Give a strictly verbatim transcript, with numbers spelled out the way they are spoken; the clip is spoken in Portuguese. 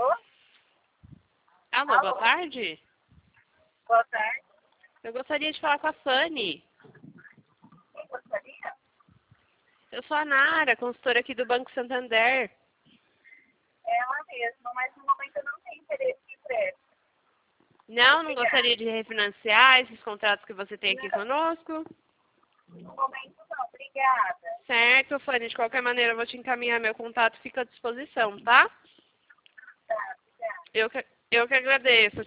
Alô? Alô, Alô? boa tarde. Boa tarde. Eu gostaria de falar com a Fanny. Quem gostaria? Eu sou a Nara, consultora aqui do Banco Santander. É ela mesma, mas no momento eu não tenho interesse em crédito. Não, não Obrigada. gostaria de refinanciar esses contratos que você tem aqui conosco? No momento não, obrigada. Certo, Fanny. De qualquer maneira, eu vou te encaminhar meu contato, fica à disposição, tá? Tá, obrigada. Eu que, eu que agradeço.